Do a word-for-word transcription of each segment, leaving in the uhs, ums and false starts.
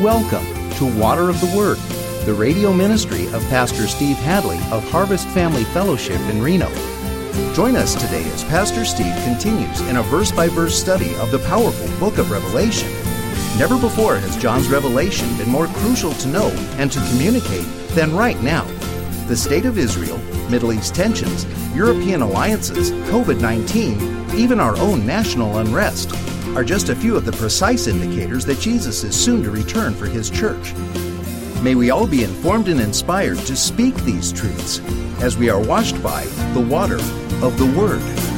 Welcome to Water of the Word, the radio ministry of Pastor Steve Hadley of Harvest Family Fellowship in Reno. Join us today as Pastor Steve continues in a verse-by-verse study of the powerful book of Revelation. Never before has John's revelation been more crucial to know and to communicate than right now. The state of Israel, Middle East tensions, European alliances, covid nineteen, even our own national unrest are just a few of the precise indicators that Jesus is soon to return for His church. May we all be informed and inspired to speak these truths as we are washed by the water of the Word.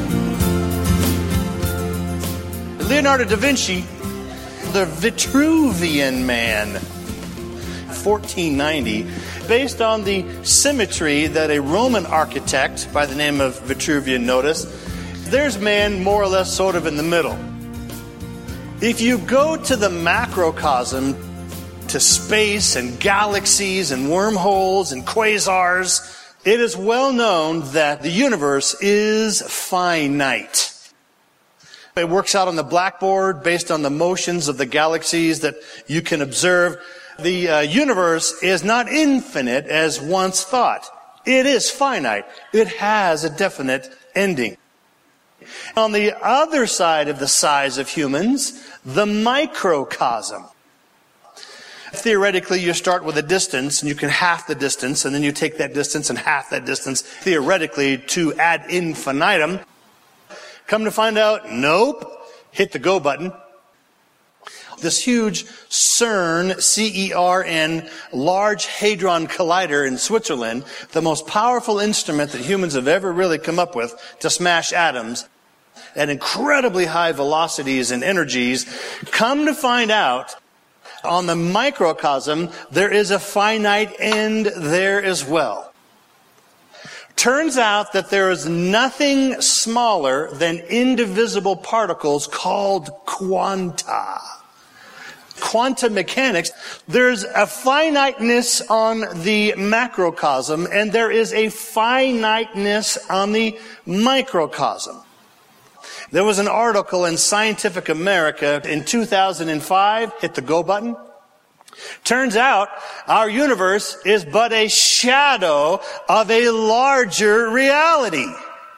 Leonardo da Vinci, the Vitruvian Man, fourteen ninety, based on the symmetry that a Roman architect by the name of Vitruvian noticed. There's man more or less sort of in the middle. If you go to the macrocosm, to space and galaxies and wormholes and quasars, it is well known that the universe is finite. It works out on the blackboard based on the motions of the galaxies that you can observe. The uh, universe is not infinite as once thought. It is finite. It has a definite ending. On the other side of the size of humans, the microcosm. Theoretically, you start with a distance, and you can half the distance, and then you take that distance and half that distance, theoretically, to ad infinitum. Come to find out, nope. Hit the go button. This huge CERN, C E R N, Large Hadron Collider in Switzerland, the most powerful instrument that humans have ever really come up with to smash atoms at incredibly high velocities and energies. Come to find out, on the microcosm, there is a finite end there as well. Turns out that there is nothing smaller than indivisible particles called quanta. Quantum mechanics, there's a finiteness on the macrocosm, and there is a finiteness on the microcosm. There was an article in Scientific America in two thousand five, hit the go button. Turns out our universe is but a shadow of a larger reality.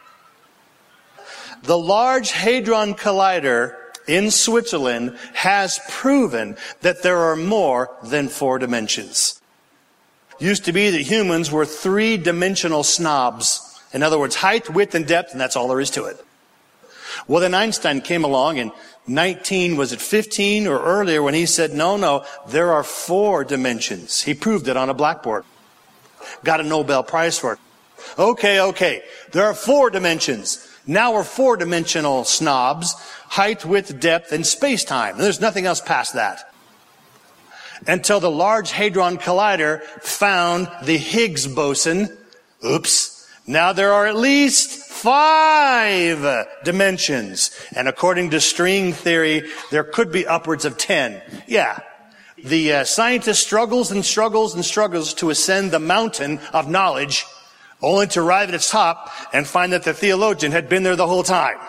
The Large Hadron Collider in Switzerland has proven that there are more than four dimensions. Used to be that humans were three-dimensional snobs. In other words, height, width, and depth, and that's all there is to it. Well, then Einstein came along in nineteen, was it fifteen or earlier, when he said, no, no, there are four dimensions. He proved it on a blackboard. Got a Nobel Prize for it. Okay, okay, there are four dimensions. Now we're four-dimensional snobs, height, width, depth, and space-time. There's nothing else past that. Until the Large Hadron Collider found the Higgs boson. Oops. Now there are at least five dimensions. And according to string theory, there could be upwards of ten. Yeah. The uh, scientist struggles and struggles and struggles to ascend the mountain of knowledge, only to arrive at its top and find that the theologian had been there the whole time.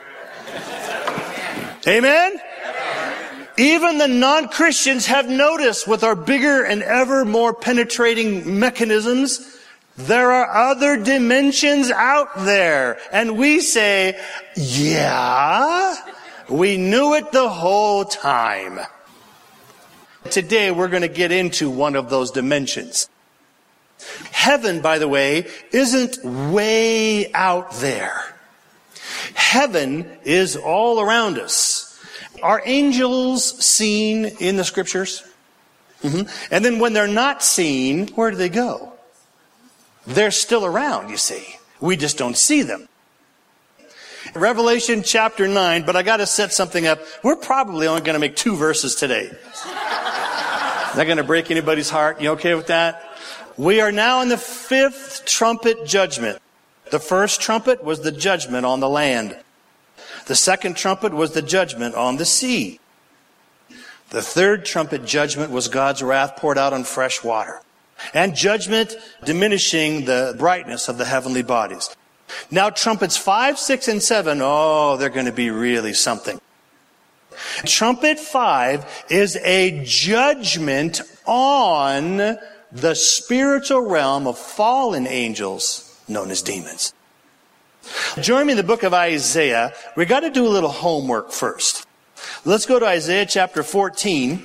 Amen? Even the non-Christians have noticed, with our bigger and ever more penetrating mechanisms, there are other dimensions out there. And we say, yeah, we knew it the whole time. Today we're going to get into one of those dimensions. Heaven, by the way, isn't way out there. Heaven is all around us. Are angels seen in the scriptures? Mm-hmm. And then when they're not seen, where do they go? They're still around, you see. We just don't see them. Revelation chapter nine, but I got to set something up. We're probably only going to make two verses today. Not going to break anybody's heart. You okay with that? We are now in the fifth trumpet judgment. The first trumpet was the judgment on the land. The second trumpet was the judgment on the sea. The third trumpet judgment was God's wrath poured out on fresh water. And judgment diminishing the brightness of the heavenly bodies. Now trumpets five, six, and seven, oh, they're going to be really something. Trumpet five is a judgment on the spiritual realm of fallen angels known as demons. Join me in the book of Isaiah. We got to do a little homework first. Let's go to Isaiah chapter fourteen.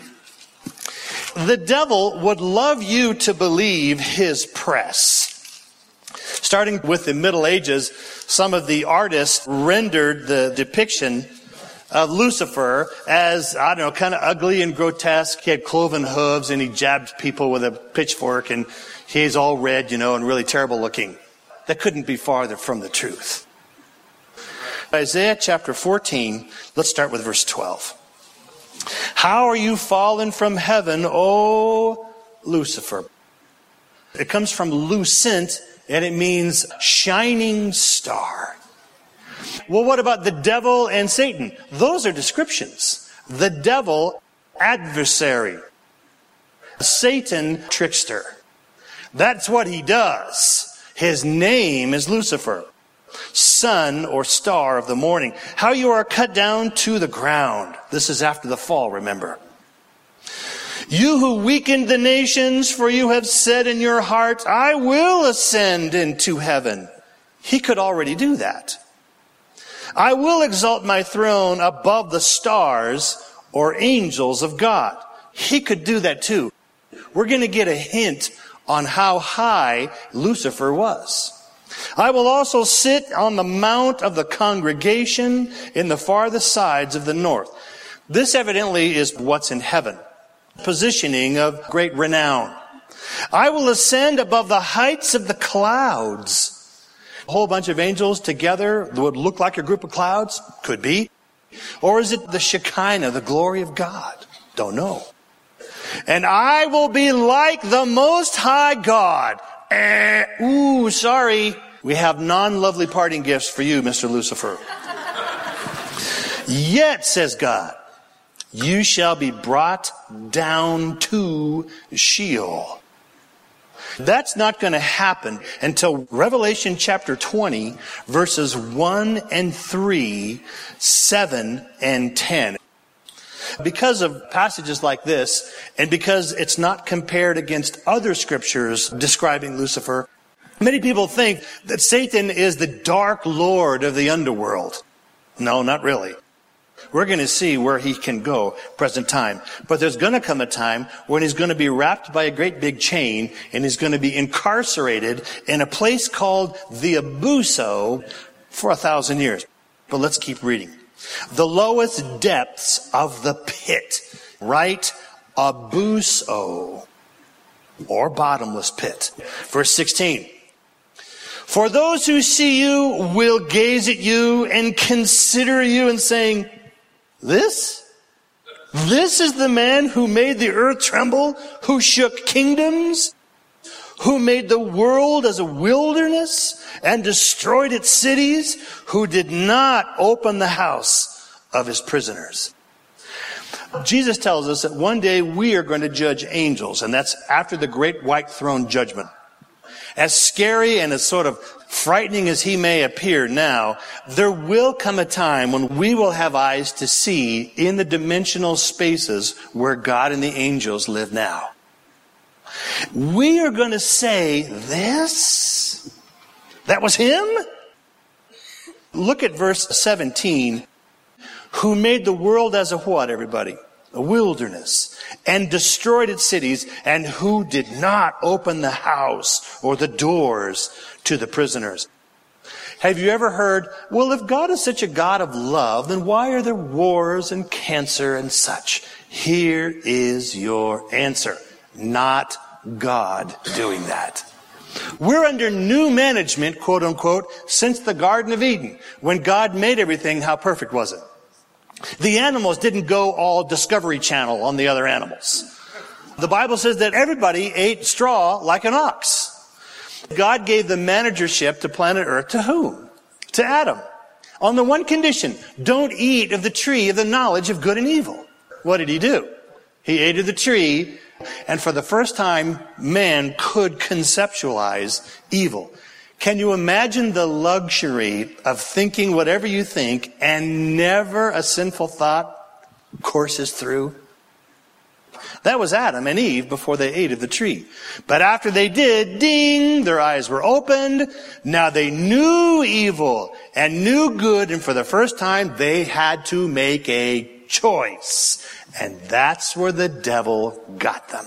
The devil would love you to believe his press. Starting with the Middle Ages, some of the artists rendered the depiction of Lucifer as, I don't know, kind of ugly and grotesque. He had cloven hooves and he jabbed people with a pitchfork and he's all red, you know, and really terrible looking. That couldn't be farther from the truth. Isaiah chapter fourteen, let's start with verse twelve. How are you fallen from heaven, O Lucifer? It comes from lucent, and it means shining star. Well, what about the devil and Satan? Those are descriptions. The devil, adversary. Satan, trickster. That's what he does. His name is Lucifer, sun or star of the morning. How you are cut down to the ground. This is after the fall, remember. You who weakened the nations, for you have said in your heart, I will ascend into heaven. He could already do that. I will exalt my throne above the stars or angels of God. He could do that too. We're going to get a hint on how high Lucifer was. I will also sit on the mount of the congregation in the farthest sides of the north. This evidently is what's in heaven. Positioning of great renown. I will ascend above the heights of the clouds. A whole bunch of angels together would look like a group of clouds? Could be. Or is it the Shekinah, the glory of God? Don't know. And I will be like the Most High God. Eh, ooh, sorry. We have non-lovely parting gifts for you, Mister Lucifer. Yet, says God, you shall be brought down to Sheol. That's not going to happen until Revelation chapter twenty, verses one and three, seven and ten. Because of passages like this, and because it's not compared against other scriptures describing Lucifer, many people think that Satan is the dark lord of the underworld. No, not really. We're going to see where he can go present time. But there's going to come a time when he's going to be wrapped by a great big chain and he's going to be incarcerated in a place called the Abuso for a thousand years. But let's keep reading. The lowest depths of the pit, right? Abuso, or bottomless pit. Verse sixteen. For those who see you will gaze at you and consider you and saying, This? This is the man who made the earth tremble, who shook kingdoms, who made the world as a wilderness and destroyed its cities, who did not open the house of his prisoners. Jesus tells us that one day we are going to judge angels, and that's after the great white throne judgment. As scary and as sort of frightening as he may appear now, there will come a time when we will have eyes to see in the dimensional spaces where God and the angels live now. We are going to say, this? That was him? Look at verse seventeen. Who made the world as a what, everybody? A wilderness, and destroyed its cities, and who did not open the house or the doors to the prisoners. Have you ever heard, well, if God is such a God of love, then why are there wars and cancer and such? Here is your answer. Not God doing that. We're under new management, quote unquote, since the Garden of Eden. When God made everything, how perfect was it? The animals didn't go all Discovery Channel on the other animals. The Bible says that everybody ate straw like an ox. God gave the managership to planet Earth to whom? To Adam. On the one condition, don't eat of the tree of the knowledge of good and evil. What did he do? He ate of the tree, and for the first time, man could conceptualize evil. Can you imagine the luxury of thinking whatever you think and never a sinful thought? courses through. That was Adam and Eve before they ate of the tree. But after they did, ding, their eyes were opened. Now they knew evil and knew good. And for the first time, they had to make a choice. And that's where the devil got them.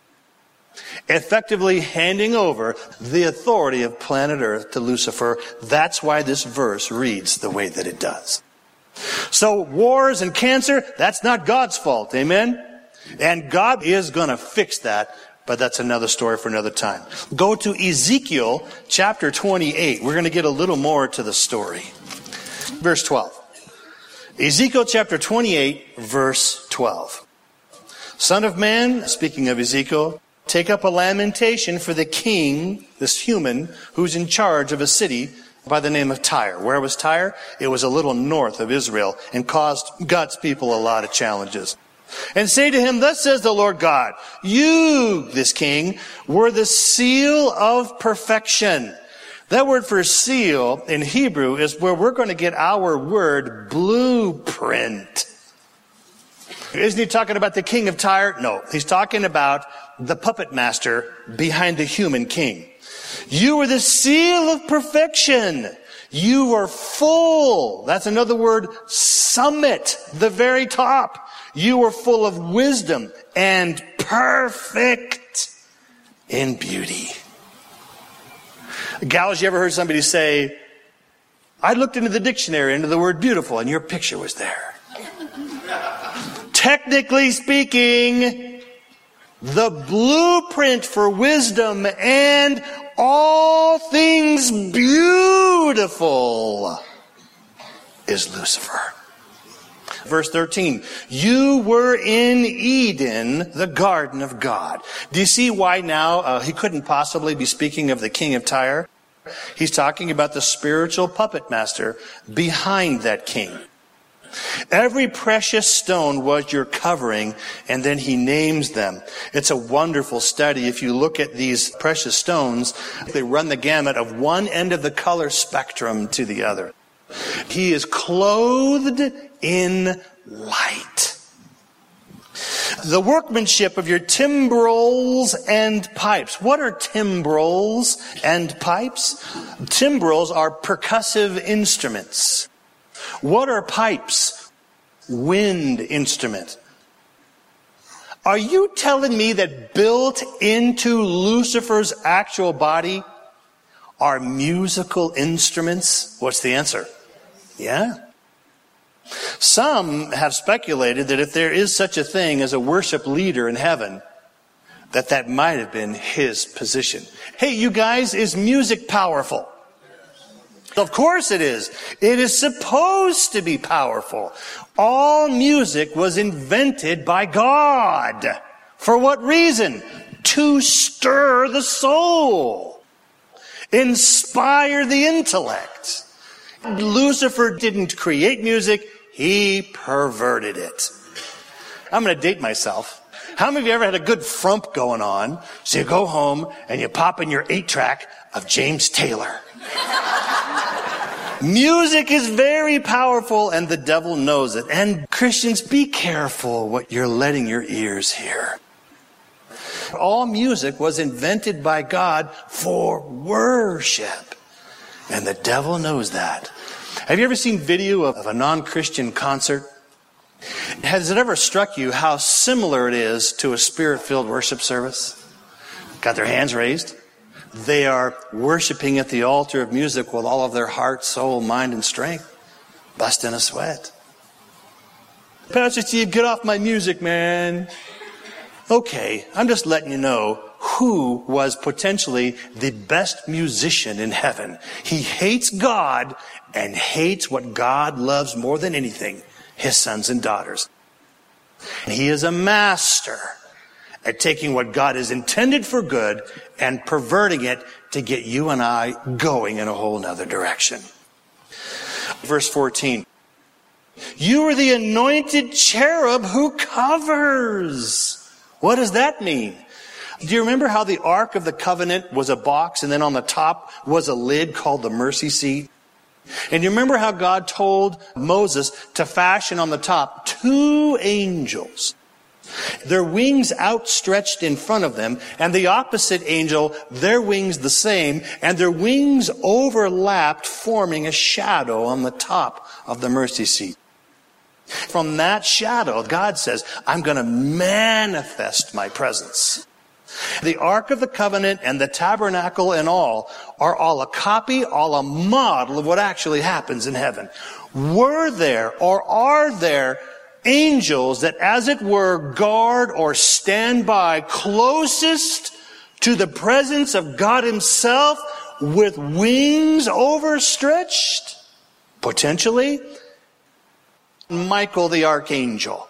Effectively handing over the authority of planet Earth to Lucifer. That's why this verse reads the way that it does. So wars and cancer, that's not God's fault. Amen? And God is going to fix that, but that's another story for another time. Go to Ezekiel chapter twenty-eight. We're going to get a little more to the story. Verse twelve. Ezekiel chapter twenty-eight, verse twelve. Son of man, speaking of Ezekiel, take up a lamentation for the king, this human, who's in charge of a city by the name of Tyre. Where was Tyre? It was a little north of Israel and caused God's people a lot of challenges. And say to him, thus says the Lord God, you, this king, were the seal of perfection. That word for seal in Hebrew is where we're going to get our word blueprint. Isn't he talking about the king of Tyre? No, he's talking about the puppet master behind the human king. You were the seal of perfection. You were full. That's another word, summit, the very top. You were full of wisdom and perfect in beauty. Gals, you ever heard somebody say, I looked into the dictionary, into the word beautiful, and your picture was there. Technically speaking, the blueprint for wisdom and all things beautiful is Lucifer. Verse thirteen, you were in Eden, the garden of God. Do you see why now uh, he couldn't possibly be speaking of the king of Tyre? He's talking about the spiritual puppet master behind that king. Every precious stone was your covering, and then he names them. It's a wonderful study. If you look at these precious stones, they run the gamut of one end of the color spectrum to the other. He is clothed in light. The workmanship of your timbrels and pipes. What are timbrels and pipes? Timbrels are percussive instruments. What are pipes? Wind instrument. Are you telling me that built into Lucifer's actual body are musical instruments? What's the answer? Yeah. Some have speculated that if there is such a thing as a worship leader in heaven, that that might have been his position. Hey, you guys, is music powerful? Of course it is. It is supposed to be powerful. All music was invented by God. For what reason? To stir the soul. Inspire the intellect. Lucifer didn't create music. He perverted it. I'm going to date myself. How many of you ever had a good frump going on? So you go home and you pop in your eight track of James Taylor. Music is very powerful and the devil knows it. And Christians, be careful what you're letting your ears hear. All music was invented by God for worship. And the devil knows that. Have you ever seen video of a non-Christian concert? Has it ever struck you how similar it is to a spirit-filled worship service? Got their hands raised. They are worshiping at the altar of music with all of their heart, soul, mind, and strength. Busting a sweat. Pastor Steve, get off my music, man. Okay, I'm just letting you know who was potentially the best musician in heaven. He hates God and hates what God loves more than anything, his sons and daughters. He is a master at taking what God has intended for good and perverting it to get you and I going in a whole nother direction. Verse fourteen. You are the anointed cherub who covers. What does that mean? Do you remember how the Ark of the Covenant was a box and then on the top was a lid called the mercy seat? And you remember how God told Moses to fashion on the top two angels, their wings outstretched in front of them, and the opposite angel, their wings the same, and their wings overlapped, forming a shadow on the top of the mercy seat. From that shadow, God says, I'm going to manifest my presence. The Ark of the Covenant and the tabernacle and all are all a copy, all a model of what actually happens in heaven. Were there or are there angels that, as it were, guard or stand by closest to the presence of God himself with wings overstretched? Potentially. Michael the archangel.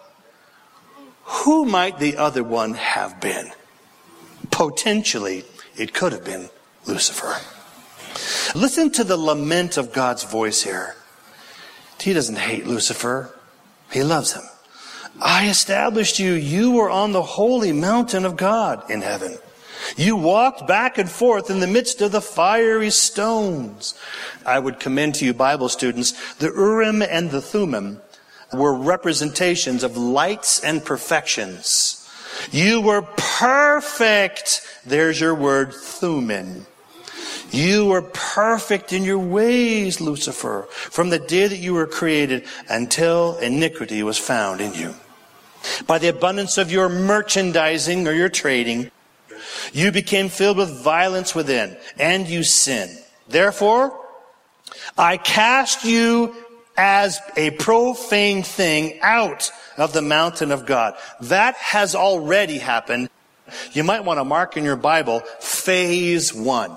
Who might the other one have been? Potentially, it could have been Lucifer. Listen to the lament of God's voice here. He doesn't hate Lucifer. He loves him. I established you. You were on the holy mountain of God in heaven. You walked back and forth in the midst of the fiery stones. I would commend to you, Bible students, the Urim and the Thummim were representations of lights and perfections. You were perfect. There's your word, Thummim. You were perfect in your ways, Lucifer, from the day that you were created until iniquity was found in you. By the abundance of your merchandising or your trading, you became filled with violence within, and you sinned. Therefore, I cast you as a profane thing out of the mountain of God. That has already happened. You might want to mark in your Bible, phase one.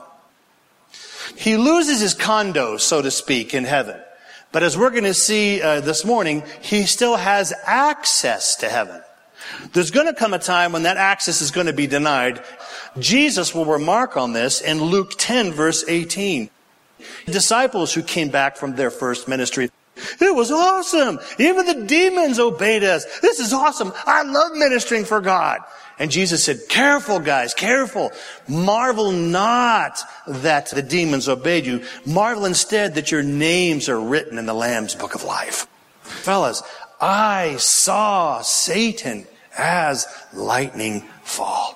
He loses his condo, so to speak, in heaven. But as we're going to see uh, this morning, he still has access to heaven. There's going to come a time when that access is going to be denied. Jesus will remark on this in Luke ten, verse eighteen. The disciples who came back from their first ministry, it was awesome. Even the demons obeyed us. This is awesome. I love ministering for God. And Jesus said, careful, guys, careful. Marvel not that the demons obeyed you. Marvel instead that your names are written in the Lamb's book of life. Fellas, I saw Satan as lightning fall.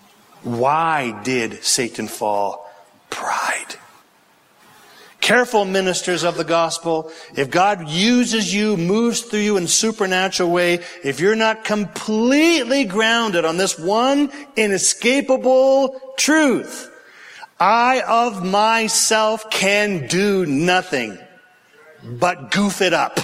Why did Satan fall? Pride. Careful, ministers of the gospel. If God uses you, moves through you in a supernatural way, if you're not completely grounded on this one inescapable truth, I of myself can do nothing but goof it up.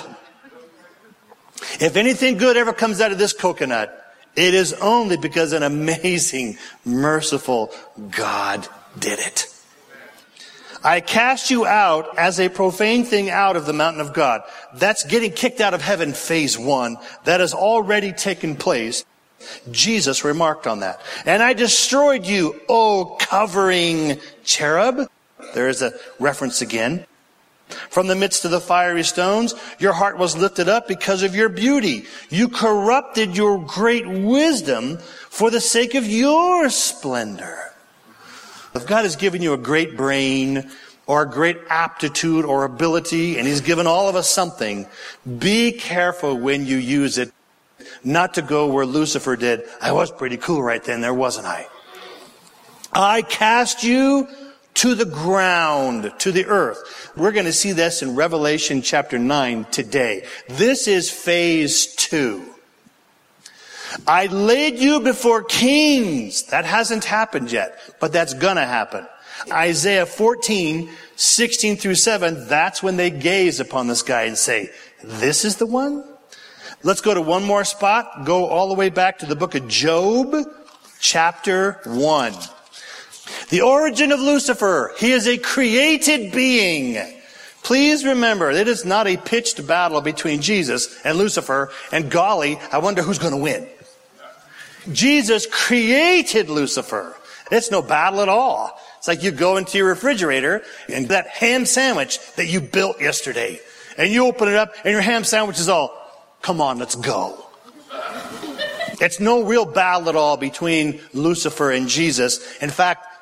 If anything good ever comes out of this coconut, it is only because an amazing, merciful God did it. I cast you out as a profane thing out of the mountain of God. That's getting kicked out of heaven, phase one. That has already taken place. Jesus remarked on that. And I destroyed you, O covering cherub. There is a reference again. From the midst of the fiery stones, your heart was lifted up because of your beauty. You corrupted your great wisdom for the sake of your splendor. If God has given you a great brain or a great aptitude or ability, and He's given all of us something, be careful when you use it not to go where Lucifer did. I was pretty cool right then, there wasn't I? I cast you to the ground, to the earth. We're going to see this in Revelation chapter nine today. This is phase two. I laid you before kings. That hasn't happened yet, but that's gonna happen. Isaiah fourteen, sixteen through seven, that's when they gaze upon this guy and say, this is the one? Let's go to one more spot. Go all the way back to the book of Job, chapter one. The origin of Lucifer. He is a created being. Please remember, it is not a pitched battle between Jesus and Lucifer, and golly, I wonder who's going to win. Jesus created Lucifer. It's no battle at all. It's like you go into your refrigerator and that ham sandwich that you built yesterday, and you open it up and your ham sandwich is all, come on, let's go. It's no real battle at all between Lucifer and Jesus. In fact,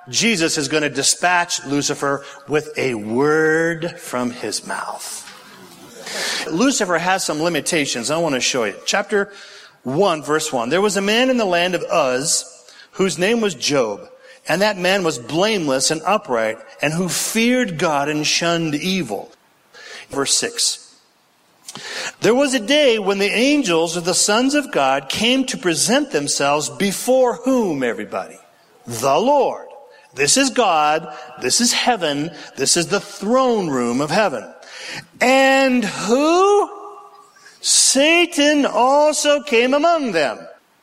Jesus is going to dispatch Lucifer with a word from his mouth. Lucifer has some limitations. I want to show you. Chapter one, verse one. There was a man in the land of Uz whose name was Job. And that man was blameless and upright, and who feared God and shunned evil. Verse six. There was a day when the angels of the sons of God came to present themselves before whom, everybody? The Lord. This is God. This is heaven. This is the throne room of heaven. And who? Satan also came among them.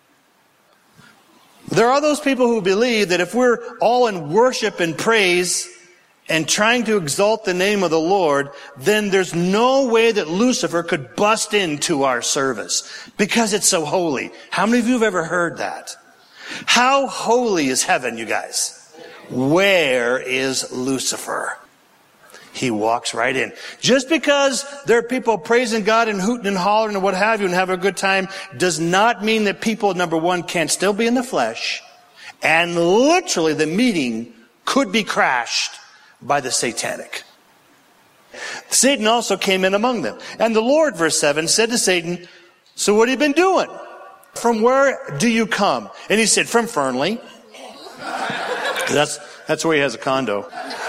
There are those people who believe that if we're all in worship and praise and trying to exalt the name of the Lord, then there's no way that Lucifer could bust into our service because it's so holy. How many of you have ever heard that? How holy is heaven, you guys? Where is Lucifer? He walks right in. Just because there are people praising God and hooting and hollering and what have you and having a good time does not mean that people, number one, can't still be in the flesh. And literally the meeting could be crashed by the satanic. Satan also came in among them. And the Lord, verse seven, said to Satan, so what have you been doing? From where do you come? And he said, from Fernley. That's, that's where he has a condo.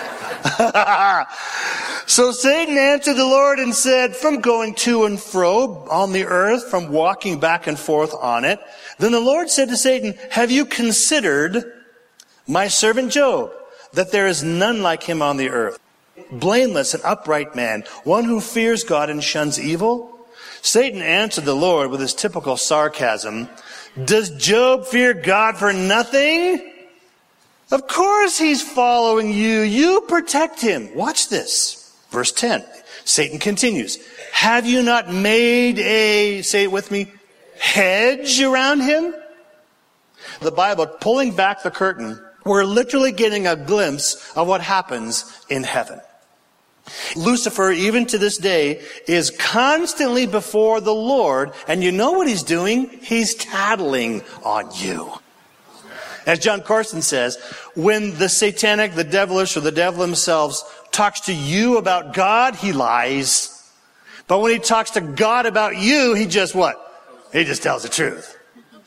So Satan answered the Lord and said, from going to and fro on the earth, from walking back and forth on it. Then the Lord said to Satan, have you considered my servant Job, that there is none like him on the earth, blameless and upright man, one who fears God and shuns evil? Satan answered the Lord with his typical sarcasm, does Job fear God for nothing? Of course he's following you. You protect him. Watch this. Verse ten. Satan continues. Have you not made a, say it with me, hedge around him? The Bible, pulling back the curtain, we're literally getting a glimpse of what happens in heaven. Lucifer, even to this day, is constantly before the Lord. And you know what he's doing? He's tattling on you. As John Carson says, when the satanic, the devilish, or the devil themselves talks to you about God, he lies. But when he talks to God about you, he just what? He just tells the truth.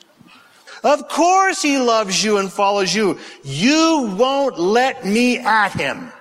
Of course he loves you and follows you. You won't let me at him.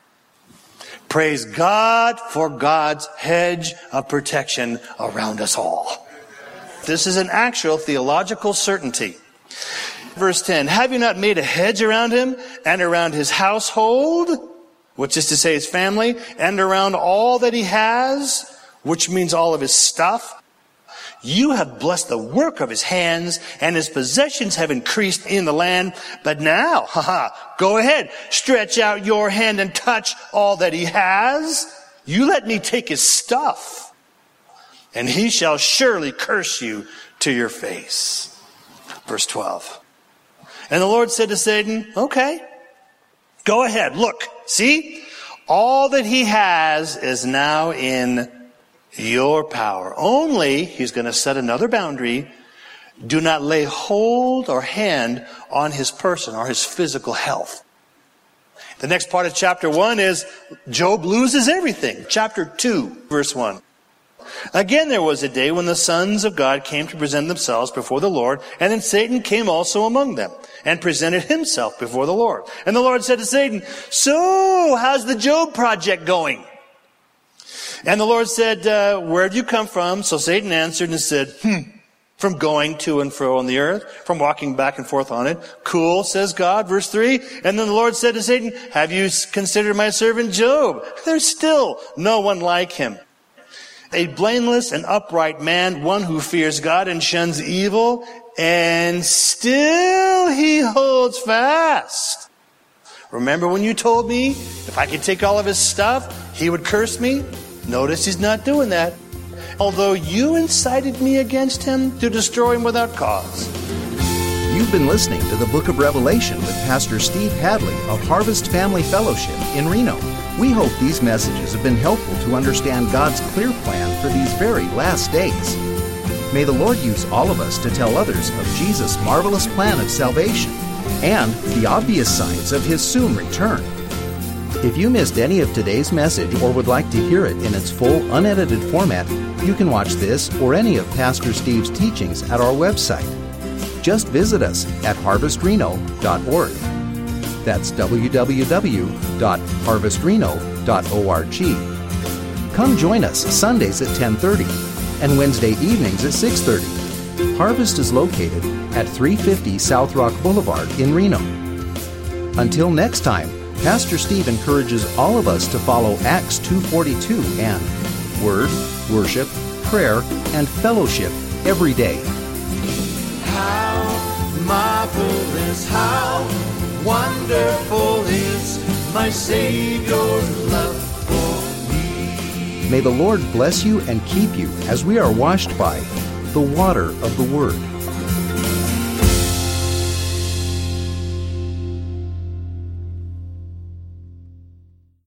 Praise God for God's hedge of protection around us all. This is an actual theological certainty. Verse ten, have you not made a hedge around him and around his household, which is to say his family, and around all that he has, which means all of his stuff? You have blessed the work of his hands, and his possessions have increased in the land. But now, haha, go ahead, stretch out your hand and touch all that he has. You let me take his stuff, and he shall surely curse you to your face. Verse twelve. And the Lord said to Satan, okay, go ahead, look, see, all that he has is now in your power. Only, he's going to set another boundary, do not lay hold or hand on his person or his physical health. The next part of chapter one is Job loses everything. Chapter two, verse one. Again, there was a day when the sons of God came to present themselves before the Lord, and then Satan came also among them and presented himself before the Lord. And the Lord said to Satan, so, how's the Job project going? And the Lord said, uh, where have you come from? So Satan answered and said, hmm, from going to and fro on the earth, from walking back and forth on it. Cool, says God. Verse three. And then the Lord said to Satan, have you considered my servant Job? There's still no one like him. A blameless and upright man, one who fears God and shuns evil, and still he holds fast. Remember when you told me if I could take all of his stuff, he would curse me? Notice he's not doing that. Although you incited me against him to destroy him without cause. You've been listening to the Book of Revelation with Pastor Steve Hadley of Harvest Family Fellowship in Reno. We hope these messages have been helpful to understand God's clear plan for these very last days. May the Lord use all of us to tell others of Jesus' marvelous plan of salvation. and the obvious signs of His soon return. If you missed any of today's message or would like to hear it in its full, unedited format, you can watch this or any of Pastor Steve's teachings at our website. Just visit us at harvest reno dot org. That's w w w dot harvest reno dot org. Come join us Sundays at ten thirty and Wednesday evenings at six thirty. Harvest is located at three fifty South Rock Boulevard in Reno. Until next time, Pastor Steve encourages all of us to follow Acts two forty-two and Word, Worship, Prayer, and Fellowship every day. How marvelous, how wonderful is my Savior's love for me. May the Lord bless you and keep you as we are washed by the water of the Word.